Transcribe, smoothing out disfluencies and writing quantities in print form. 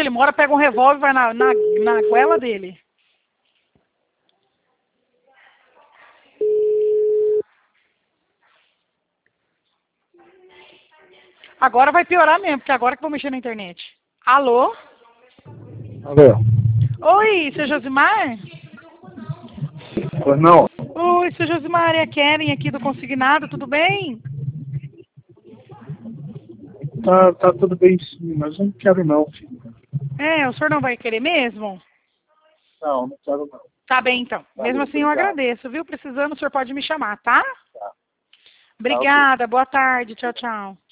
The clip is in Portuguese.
ele mora, pega um revólver e vai na goela dele. Agora vai piorar mesmo, porque agora que vou mexer na internet. Alô? Alô? Oi, seu Josimar? Pois não? Oi, seu Josimar, é a Keren aqui do Consignado, tudo bem? Tá tudo bem sim, mas eu não quero não, filho. É, o senhor não vai querer mesmo? Não quero não. Tá bem, então. Valeu, Mesmo assim, eu obrigado. agradeço, viu? Precisando, o senhor pode me chamar, tá? Tá. Tá, ok. Obrigada, boa tarde, tchau, tchau.